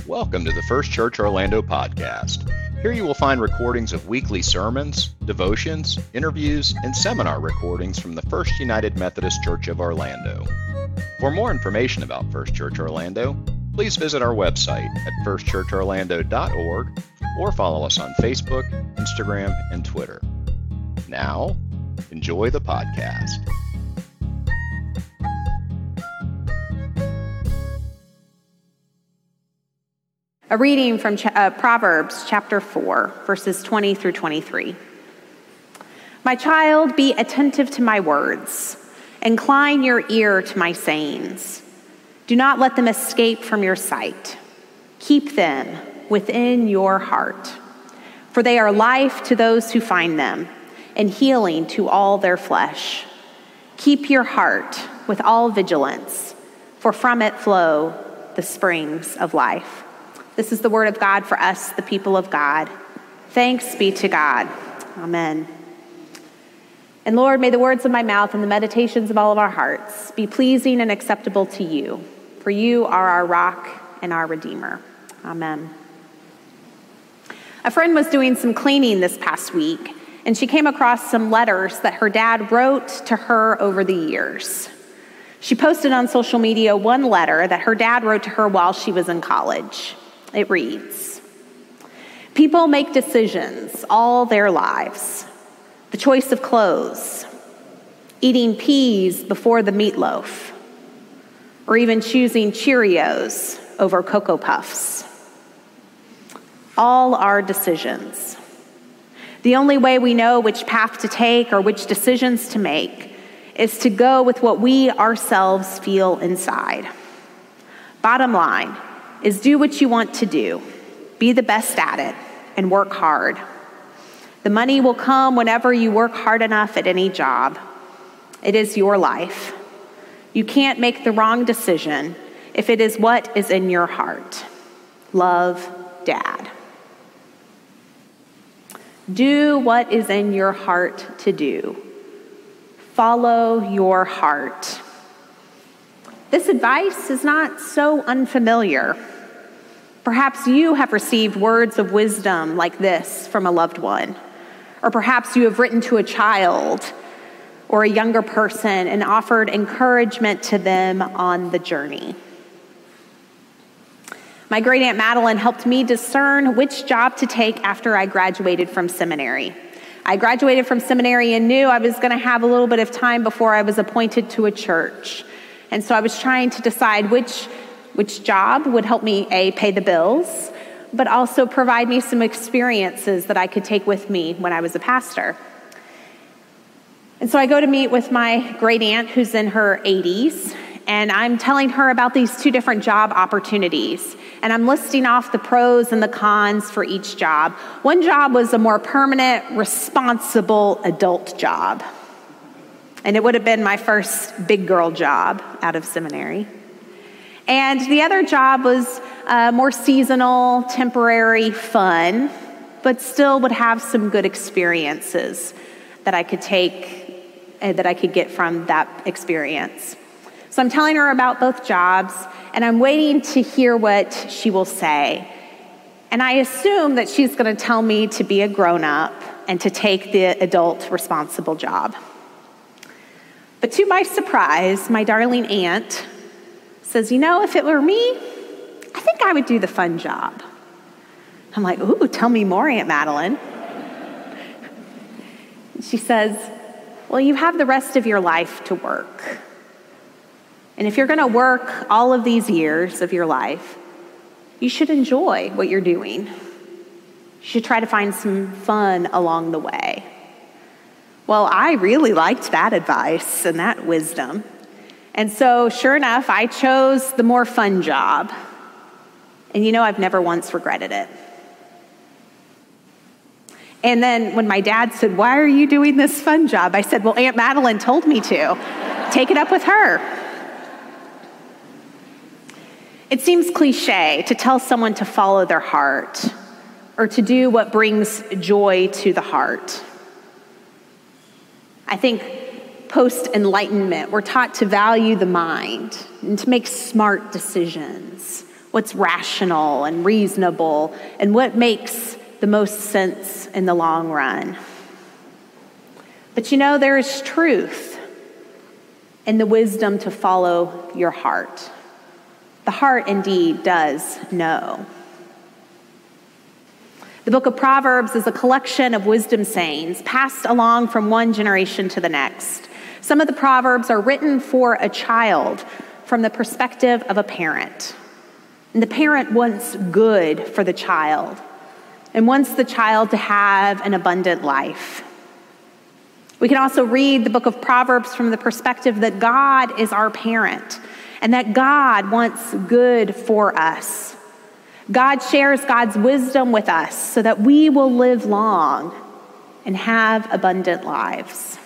Welcome to the First Church Orlando podcast. Here you will find recordings of weekly sermons, devotions, interviews, and seminar recordings from the First United Methodist Church of Orlando. For more information about First Church Orlando, please visit our website at firstchurchorlando.org or follow us on Facebook, Instagram, and Twitter. Now, enjoy the podcast. A reading from Proverbs chapter 4, verses 20 through 23. My child, be attentive to my words. Incline your ear to my sayings. Do not let them escape from your sight. Keep them within your heart, for they are life to those who find them and healing to all their flesh. Keep your heart with all vigilance, for from it flow the springs of life. This is the word of God for us, the people of God. Thanks be to God. Amen. And Lord, may the words of my mouth and the meditations of all of our hearts be pleasing and acceptable to you, for you are our rock and our Redeemer. Amen. A friend was doing some cleaning this past week, and she came across some letters that her dad wrote to her over the years. She posted on social media one letter that her dad wrote to her while she was in college. It reads, "People make decisions all their lives. The choice of clothes, eating peas before the meatloaf, or even choosing Cheerios over Cocoa Puffs. All are decisions. The only way we know which path to take or which decisions to make is to go with what we ourselves feel inside. Bottom line is do what you want to do, be the best at it, and work hard. The money will come whenever you work hard enough at any job. It is your life. You can't make the wrong decision if it is what is in your heart. Love, Dad." Do what is in your heart to do. Follow your heart. This advice is not so unfamiliar. Perhaps you have received words of wisdom like this from a loved one, or perhaps you have written to a child or a younger person and offered encouragement to them on the journey. My great Aunt Madeline helped me discern which job to take after I graduated from seminary. I graduated from seminary and knew I was going to have a little bit of time before I was appointed to a church. And so I was trying to decide which job would help me, A, pay the bills, but also provide me some experiences that I could take with me when I was a pastor. And so I go to meet with my great aunt who's in her 80s, and I'm telling her about these two different job opportunities. And I'm listing off the pros and the cons for each job. One job was a more permanent, responsible adult job. And it would have been my first big girl job out of seminary. And the other job was more seasonal, temporary, fun, but still would have some good experiences that I could take, that I could get from that experience. So I'm telling her about both jobs, and I'm waiting to hear what she will say. And I assume that she's going to tell me to be a grown-up and to take the adult responsible job. But to my surprise, my darling aunt says, if it were me, I think I would do the fun job. I'm like, ooh, tell me more, Aunt Madeline. She says, well, you have the rest of your life to work. And if you're going to work all of these years of your life, you should enjoy what you're doing. You should try to find some fun along the way. Well, I really liked that advice and that wisdom. And so, sure enough, I chose the more fun job. And I've never once regretted it. And then when my dad said, "Why are you doing this fun job?" I said, "Well, Aunt Madeline told me to. Take it up with her." It seems cliche to tell someone to follow their heart or to do what brings joy to the heart. I think post-Enlightenment, we're taught to value the mind and to make smart decisions what's rational and reasonable, and what makes the most sense in the long run. But there is truth in the wisdom to follow your heart. The heart indeed does know. The book of Proverbs is a collection of wisdom sayings passed along from one generation to the next. Some of the Proverbs are written for a child from the perspective of a parent. And the parent wants good for the child and wants the child to have an abundant life. We can also read the book of Proverbs from the perspective that God is our parent and that God wants good for us. God shares God's wisdom with us so that we will live long and have abundant lives.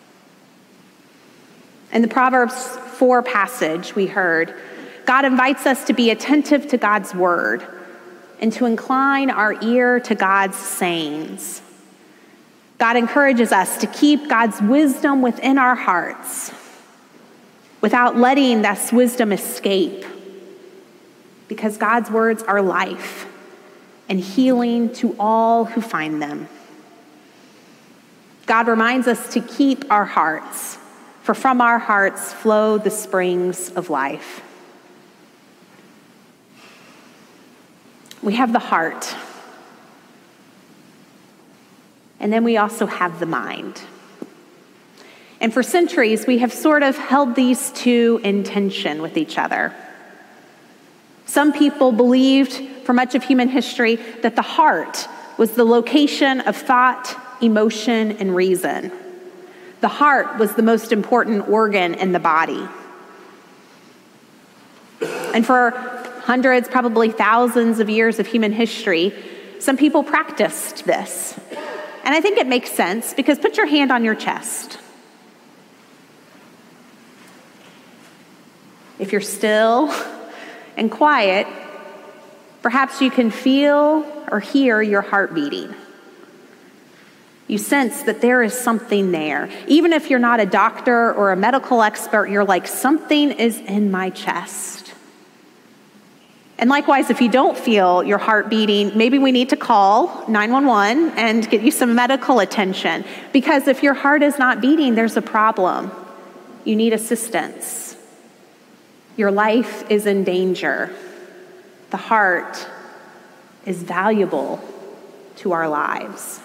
In the Proverbs 4 passage we heard, God invites us to be attentive to God's word and to incline our ear to God's sayings. God encourages us to keep God's wisdom within our hearts without letting this wisdom escape, because God's words are life and healing to all who find them. God reminds us to keep our hearts, for from our hearts flow the springs of life. We have the heart. And then we also have the mind. And for centuries, we have sort of held these two in tension with each other. Some people believed for much of human history that the heart was the location of thought, emotion, and reason. The heart was the most important organ in the body. And for hundreds, probably thousands of years of human history, some people practiced this. And I think it makes sense, because put your hand on your chest. If you're still and quiet, perhaps you can feel or hear your heart beating. You sense that there is something there. Even if you're not a doctor or a medical expert, you're like, something is in my chest. And likewise, if you don't feel your heart beating, maybe we need to call 911 and get you some medical attention. Because if your heart is not beating, there's a problem. You need assistance. Your life is in danger. The heart is valuable to our lives.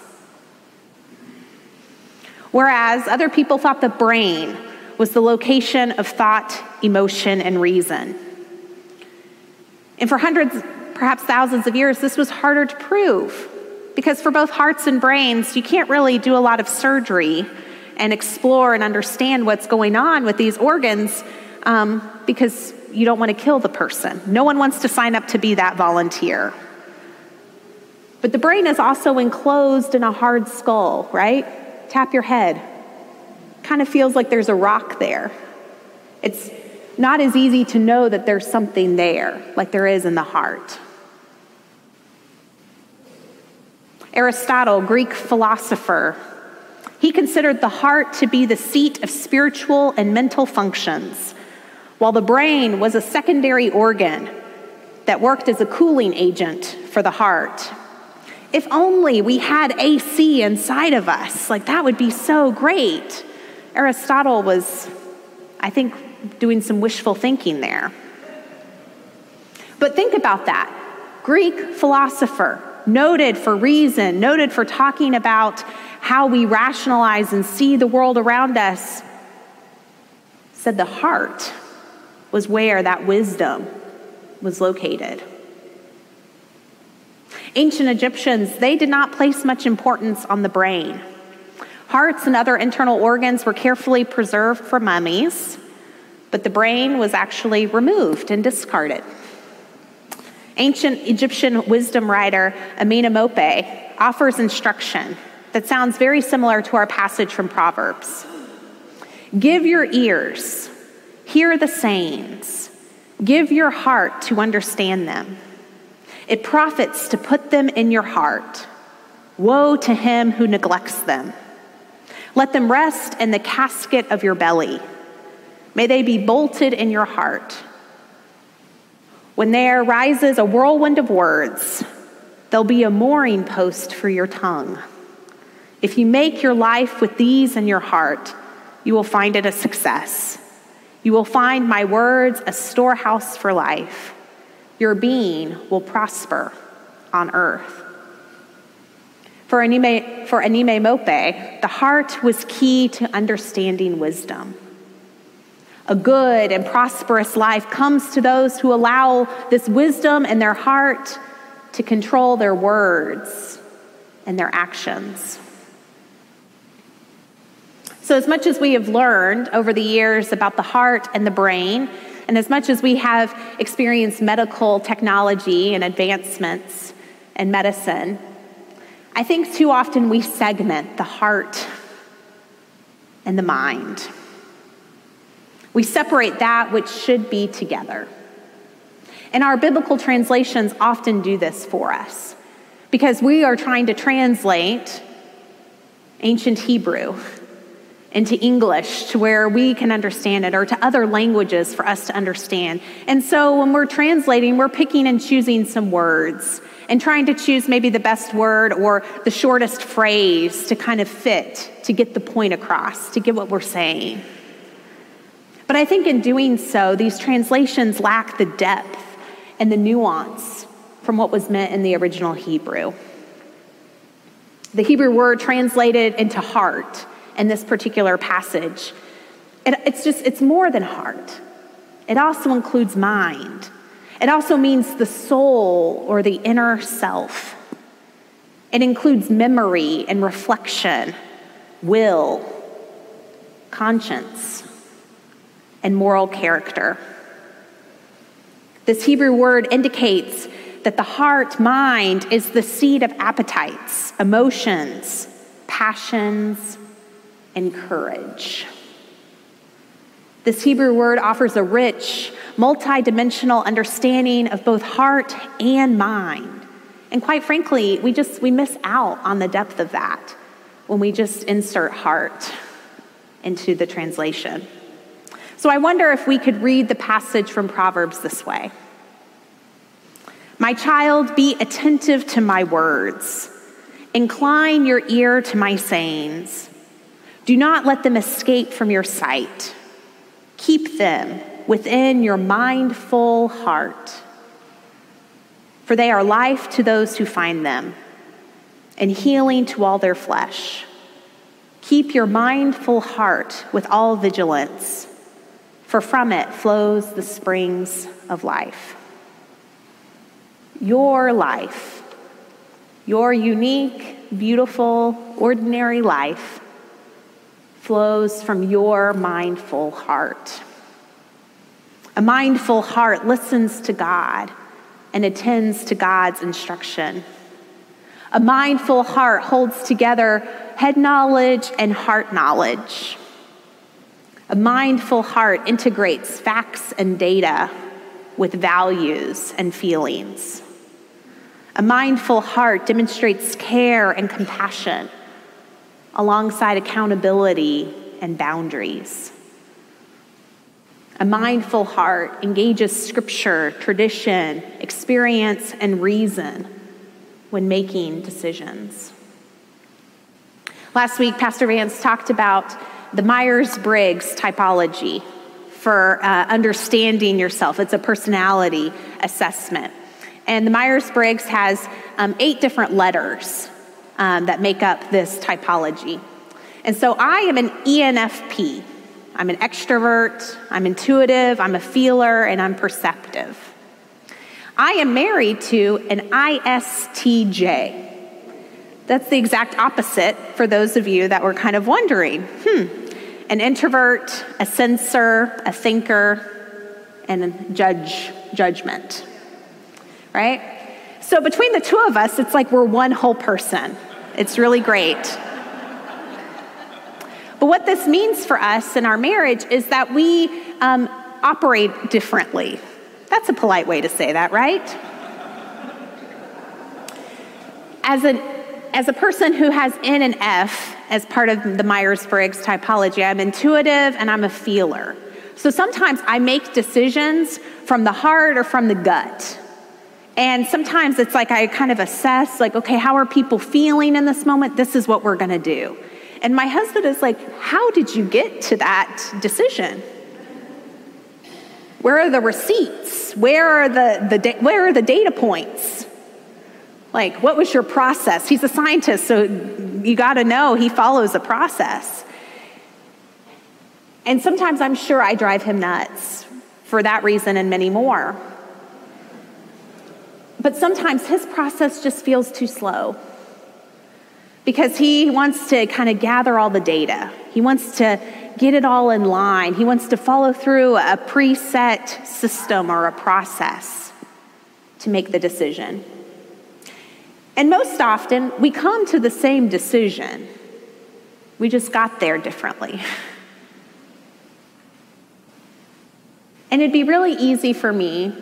Whereas other people thought the brain was the location of thought, emotion, and reason. And for hundreds, perhaps thousands of years, this was harder to prove, because for both hearts and brains, you can't really do a lot of surgery and explore and understand what's going on with these organs, because you don't want to kill the person. No one wants to sign up to be that volunteer. But the brain is also enclosed in a hard skull, right? Tap your head. Kind of feels like there's a rock there. It's not as easy to know that there's something there, like there is in the heart. Aristotle, Greek philosopher, he considered the heart to be the seat of spiritual and mental functions, while the brain was a secondary organ that worked as a cooling agent for the heart. If only we had AC inside of us, like that would be so great. Aristotle was, I think, doing some wishful thinking there. But think about that. Greek philosopher, noted for reason, noted for talking about how we rationalize and see the world around us, said the heart was where that wisdom was located. Ancient Egyptians, they did not place much importance on the brain. Hearts and other internal organs were carefully preserved for mummies, but the brain was actually removed and discarded. Ancient Egyptian wisdom writer Amenemope offers instruction that sounds very similar to our passage from Proverbs. Give your ears, hear the sayings, give your heart to understand them. It profits to put them in your heart. Woe to him who neglects them. Let them rest in the casket of your belly. May they be bolted in your heart. When there rises a whirlwind of words, there'll be a mooring post for your tongue. If you make your life with these in your heart, you will find it a success. You will find my words a storehouse for life. Your being will prosper on earth. For Anime Mope, the heart was key to understanding wisdom. A good and prosperous life comes to those who allow this wisdom in their heart to control their words and their actions. So as much as we have learned over the years about the heart and the brain, and as much as we have experienced medical technology and advancements in medicine, I think too often we segment the heart and the mind. We separate that which should be together. And our biblical translations often do this for us because we are trying to translate ancient Hebrew into English to where we can understand it, or to other languages for us to understand. And so when we're translating, we're picking and choosing some words and trying to choose maybe the best word or the shortest phrase to kind of fit, to get the point across, to get what we're saying. But I think in doing so, these translations lack the depth and the nuance from what was meant in the original Hebrew. The Hebrew word translated into heart in this particular passage, it's more than heart. It also includes mind. It also means the soul or the inner self. It includes memory and reflection, will, conscience, and moral character. This Hebrew word indicates that the heart, mind, is the seat of appetites, emotions, passions, and courage. This Hebrew word offers a rich, multi-dimensional understanding of both heart and mind. And quite frankly, we miss out on the depth of that when we just insert heart into the translation. So I wonder if we could read the passage from Proverbs this way. My child, be attentive to my words. Incline your ear to my sayings. Do not let them escape from your sight. Keep them within your mindful heart. For they are life to those who find them, and healing to all their flesh. Keep your mindful heart with all vigilance, for from it flows the springs of life. Your life, your unique, beautiful, ordinary life, flows from your mindful heart. A mindful heart listens to God and attends to God's instruction. A mindful heart holds together head knowledge and heart knowledge. A mindful heart integrates facts and data with values and feelings. A mindful heart demonstrates care and compassion alongside accountability and boundaries. A mindful heart engages scripture, tradition, experience, and reason when making decisions. Last week, Pastor Vance talked about the Myers-Briggs typology for understanding yourself. It's a personality assessment. And the Myers-Briggs has 8 different letters that make up this typology. And so I am an ENFP. I'm an extrovert, I'm intuitive, I'm a feeler, and I'm perceptive. I am married to an ISTJ. That's the exact opposite for those of you that were kind of wondering. An introvert, a censor, a thinker, and a judgment, right? So between the two of us, it's like we're one whole person. It's really great. But what this means for us in our marriage is that we operate differently. That's a polite way to say that, right? As a person who has N and F as part of the Myers-Briggs typology, I'm intuitive and I'm a feeler. So sometimes I make decisions from the heart or from the gut. And sometimes it's like I kind of assess, like, okay, how are people feeling in this moment? This is what we're going to do. And my husband is like, how did you get to that decision? Where are the receipts? Where are the data points? Like, what was your process? He's a scientist, so you got to know he follows a process. And sometimes I'm sure I drive him nuts for that reason and many more. But sometimes his process just feels too slow because he wants to kind of gather all the data. He wants to get it all in line. He wants to follow through a preset system or a process to make the decision. And most often, we come to the same decision. We just got there differently. And it'd be really easy for me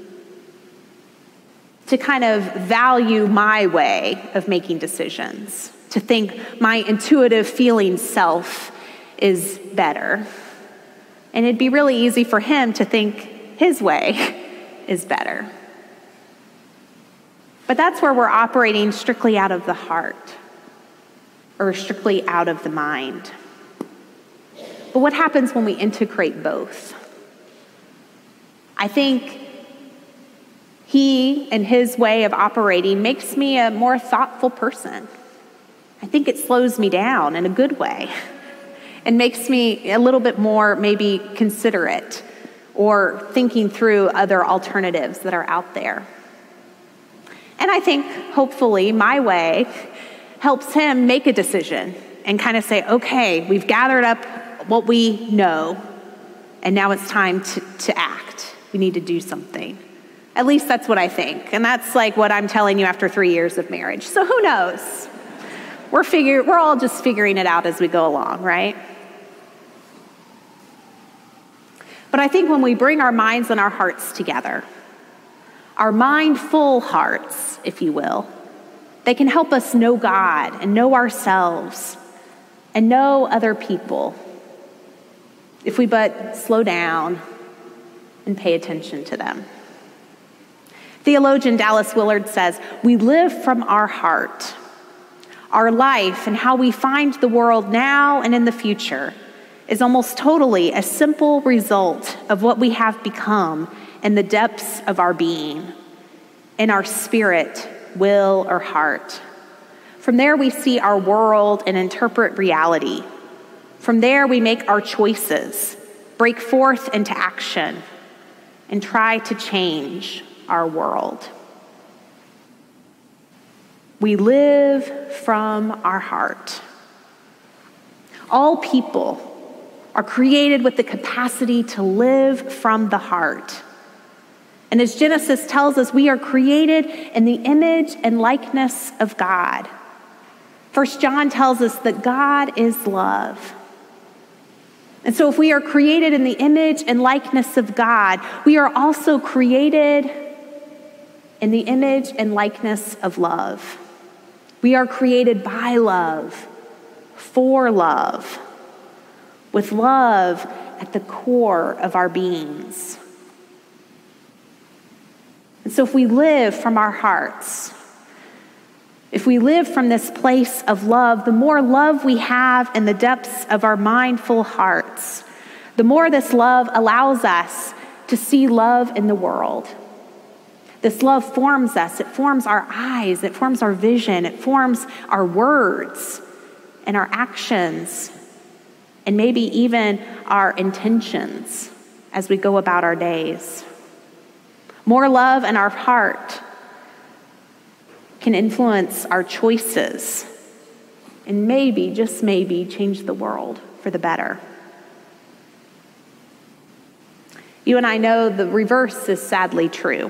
to kind of value my way of making decisions, to think my intuitive feeling self is better. And it'd be really easy for him to think his way is better. But that's where we're operating strictly out of the heart or strictly out of the mind. But what happens when we integrate both? I think he and his way of operating makes me a more thoughtful person. I think it slows me down in a good way and makes me a little bit more maybe considerate or thinking through other alternatives that are out there. And I think hopefully my way helps him make a decision and kind of say, okay, we've gathered up what we know and now it's time to act. We need to do something. At least that's what I think. And that's like what I'm telling you after 3 years of marriage. So who knows? We're all just figuring it out as we go along, right? But I think when we bring our minds and our hearts together, our mindful hearts, if you will, they can help us know God and know ourselves and know other people if we but slow down and pay attention to them. Theologian Dallas Willard says, we live from our heart. Our life and how we find the world now and in the future is almost totally a simple result of what we have become in the depths of our being, in our spirit, will, or heart. From there, we see our world and interpret reality. From there, we make our choices, break forth into action, and try to change our world. We live from our heart. All people are created with the capacity to live from the heart. And as Genesis tells us, we are created in the image and likeness of God. 1 John tells us that God is love. And so if we are created in the image and likeness of God, we are also created in the image and likeness of love. We are created by love, for love, with love at the core of our beings. And so if we live from our hearts, if we live from this place of love, the more love we have in the depths of our mindful hearts, the more this love allows us to see love in the world. This love forms us. It forms our eyes. It forms our vision. It forms our words and our actions, and maybe even our intentions as we go about our days. More love in our heart can influence our choices and maybe, just maybe, change the world for the better. You and I know the reverse is sadly true.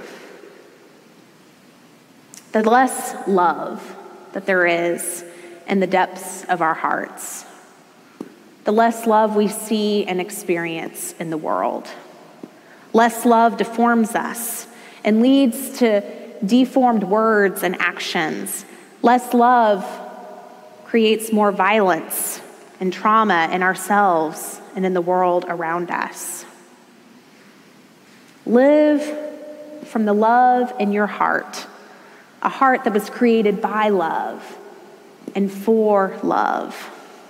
The less love that there is in the depths of our hearts, the less love we see and experience in the world. Less love deforms us and leads to deformed words and actions. Less love creates more violence and trauma in ourselves and in the world around us. Live from the love in your heart, a heart that was created by love and for love.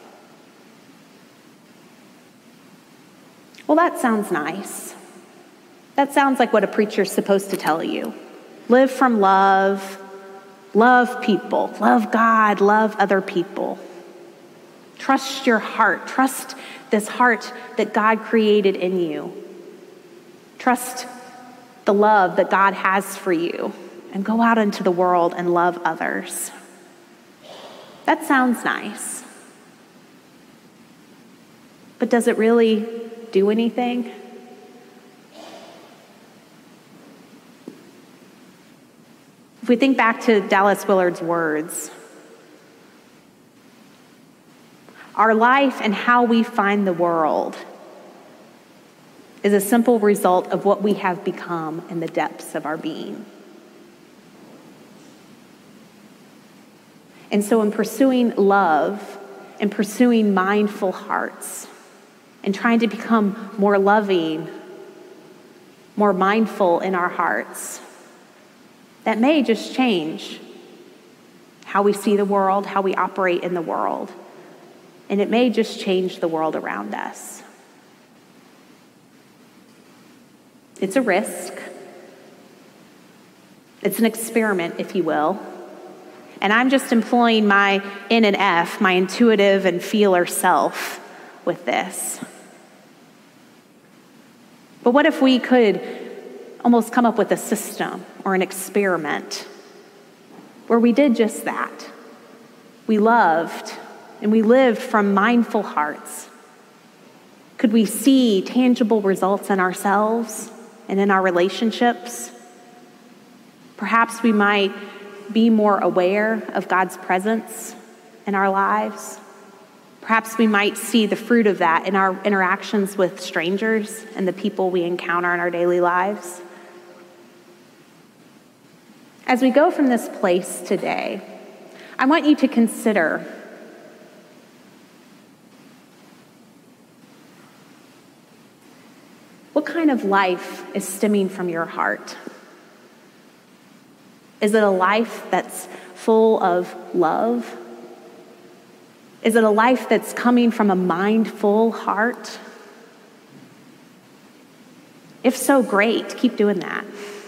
Well, that sounds nice. That sounds like what a preacher's supposed to tell you. Live from love, love people, love God, love other people. Trust your heart. Trust this heart that God created in you. Trust the love that God has for you, and go out into the world and love others. That sounds nice. But does it really do anything? If we think back to Dallas Willard's words, our life and how we find the world is a simple result of what we have become in the depths of our being. And so in pursuing love and pursuing mindful hearts and trying to become more loving, more mindful in our hearts, that may just change how we see the world, how we operate in the world. And it may just change the world around us. It's a risk. It's an experiment, if you will. And I'm just employing my N and F, my intuitive and feeler self with this. But what if we could almost come up with a system or an experiment where we did just that? We loved and we lived from mindful hearts. Could we see tangible results in ourselves and in our relationships? Perhaps we might be more aware of God's presence in our lives. Perhaps we might see the fruit of that in our interactions with strangers and the people we encounter in our daily lives. As we go from this place today, I want you to consider what kind of life is stemming from your heart. Is it a life that's full of love? Is it a life that's coming from a mindful heart? If so, great, keep doing that.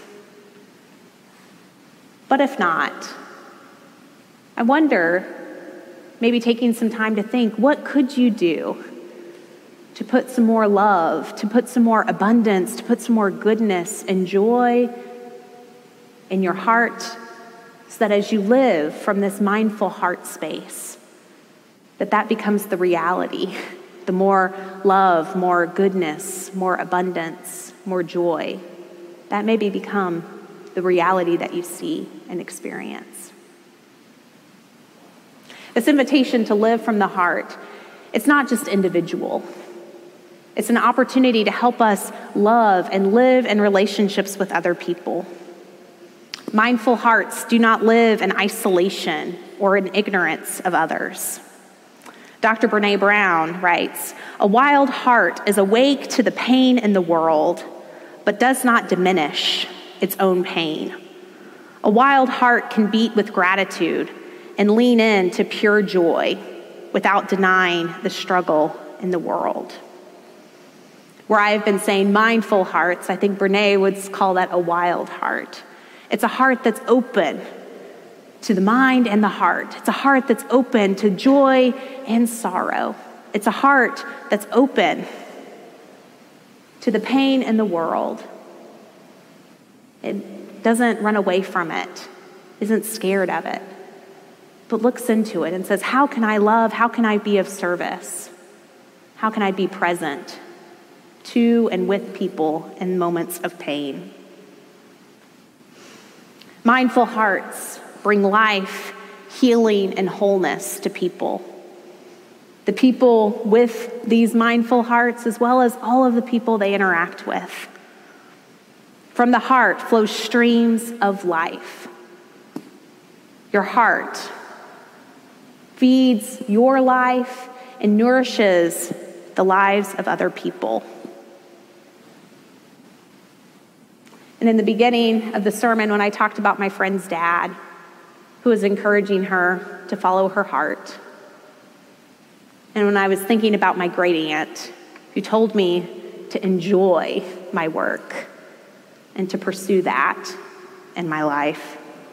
But if not, I wonder, maybe taking some time to think, what could you do to put some more love, to put some more abundance, to put some more goodness and joy in your heart, so that as you live from this mindful heart space, that becomes the reality, the more love, more goodness, more abundance, more joy, that maybe become the reality that you see and experience. This invitation to live from the heart, it's not just individual. It's an opportunity to help us love and live in relationships with other people. Mindful hearts do not live in isolation or in ignorance of others. Dr. Brené Brown writes, "A wild heart is awake to the pain in the world, but does not diminish its own pain. A wild heart can beat with gratitude and lean in to pure joy without denying the struggle in the world." Where I have been saying mindful hearts, I think Brené would call that a wild heart. It's a heart that's open to the mind and the heart. It's a heart that's open to joy and sorrow. It's a heart that's open to the pain in the world. It doesn't run away from it, isn't scared of it, but looks into it and says, how can I love? How can I be of service? How can I be present to and with people in moments of pain? Mindful hearts bring life, healing, and wholeness to people. The people with these mindful hearts, as well as all of the people they interact with. From the heart flows streams of life. Your heart feeds your life and nourishes the lives of other people. And in the beginning of the sermon, when I talked about my friend's dad, who was encouraging her to follow her heart, and when I was thinking about my great aunt, who told me to enjoy my work and to pursue that in my life,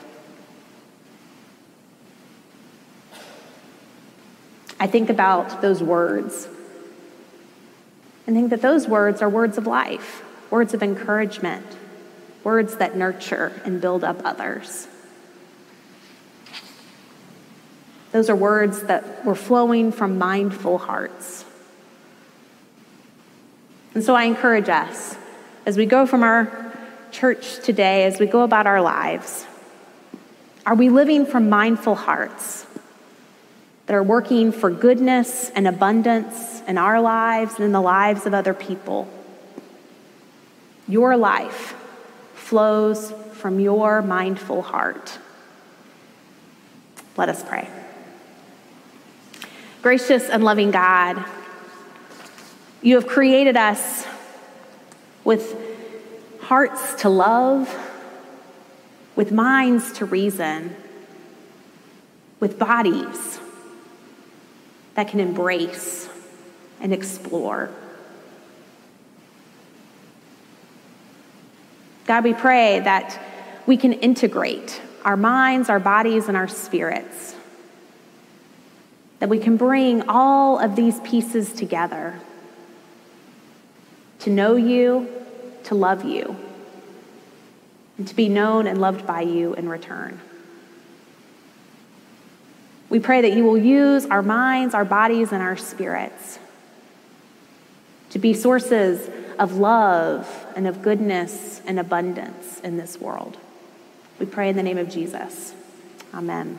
I think about those words and think that those words are words of life, words of encouragement, words that nurture and build up others. Those are words that were flowing from mindful hearts. And so I encourage us, as we go from our church today, as we go about our lives, are we living from mindful hearts that are working for goodness and abundance in our lives and in the lives of other people? Your life flows from your mindful heart. Let us pray. Gracious and loving God, you have created us with hearts to love, with minds to reason, with bodies that can embrace and explore. God, we pray that we can integrate our minds, our bodies, and our spirits, that we can bring all of these pieces together to know you, to love you, and to be known and loved by you in return. We pray that you will use our minds, our bodies, and our spirits to be sources of love and of goodness and abundance in this world. We pray in the name of Jesus. Amen.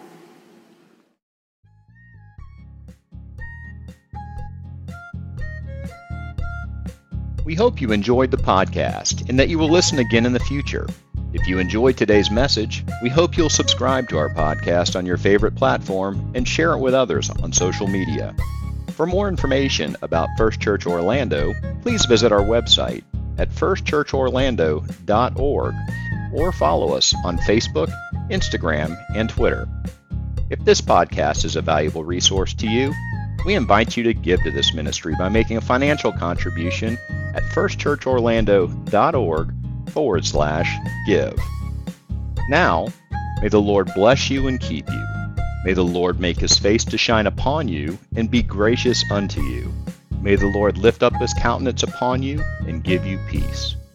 We hope you enjoyed the podcast and that you will listen again in the future. If you enjoyed today's message, we hope you'll subscribe to our podcast on your favorite platform and share it with others on social media. For more information about First Church Orlando, please visit our website at firstchurchorlando.org or follow us on Facebook, Instagram, and Twitter. If this podcast is a valuable resource to you, we invite you to give to this ministry by making a financial contribution at firstchurchorlando.org/give. Now, may the Lord bless you and keep you. May the Lord make his face to shine upon you and be gracious unto you. May the Lord lift up his countenance upon you and give you peace.